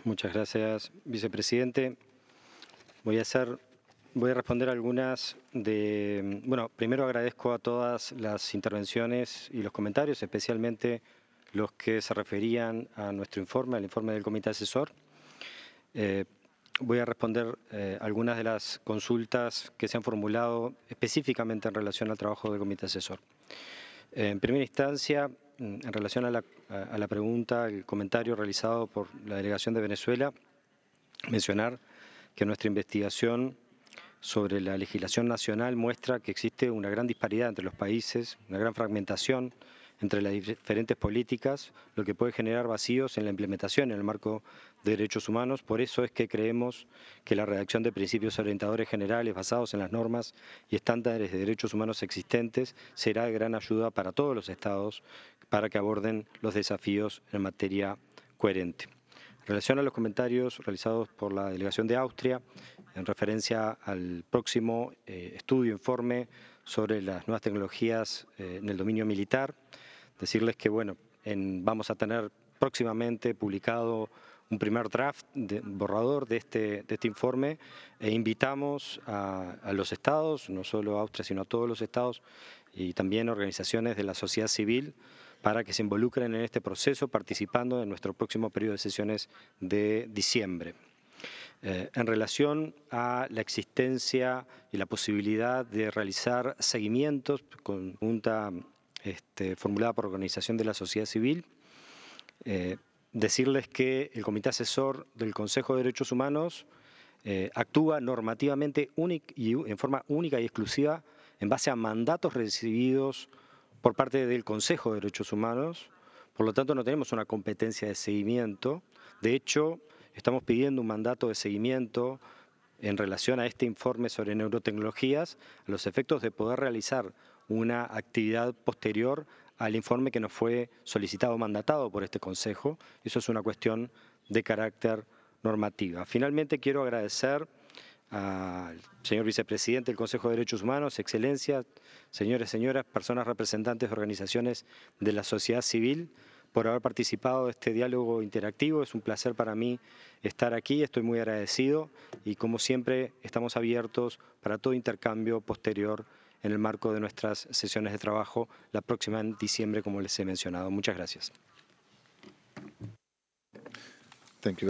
Muchas gracias, vicepresidente. Voy a responder algunas de... Bueno, primero agradezco a todas las intervenciones y los comentarios, especialmente los que se referían a nuestro informe, al informe del Comité Asesor. Voy a responder algunas de las consultas que se han formulado específicamente en relación al trabajo del Comité Asesor. En primera instancia, en relación a la pregunta, el comentario realizado por la delegación de Venezuela, mencionar que nuestra investigación sobre la legislación nacional muestra que existe una gran disparidad entre los países, una gran fragmentación entre las diferentes políticas, lo que puede generar vacíos en la implementación en el marco de derechos humanos. Por eso es que creemos que la redacción de principios orientadores generales basados en las normas y estándares de derechos humanos existentes será de gran ayuda para todos los estados para que aborden los desafíos en materia coherente. En relación a los comentarios realizados por la delegación de Austria, en referencia al próximo informe sobre las nuevas tecnologías en el dominio militar, decirles que vamos a tener próximamente publicado un primer draft borrador de este informe e invitamos a los estados, no solo a Austria, sino a todos los estados y también organizaciones de la sociedad civil para que se involucren en este proceso participando en nuestro próximo periodo de sesiones de diciembre. En relación a la existencia y la posibilidad de realizar seguimientos con pregunta formulada por Organización de la Sociedad Civil, decirles que el Comité Asesor del Consejo de Derechos Humanos actúa normativamente en forma única y exclusiva en base a mandatos recibidos por parte del Consejo de Derechos Humanos. Por lo tanto, no tenemos una competencia de seguimiento. De hecho, estamos pidiendo un mandato de seguimiento en relación a este informe sobre neurotecnologías, a los efectos de poder realizar una actividad posterior al informe que nos fue solicitado o mandatado por este Consejo. Eso es una cuestión de carácter normativa. Finalmente, quiero agradecer al señor vicepresidente del Consejo de Derechos Humanos, Excelencia, señores y señoras, personas representantes de organizaciones de la sociedad civil, por haber participado de este diálogo interactivo. Es un placer para mí estar aquí, estoy muy agradecido y como siempre estamos abiertos para todo intercambio posterior en el marco de nuestras sesiones de trabajo la próxima en diciembre, como les he mencionado. Muchas gracias.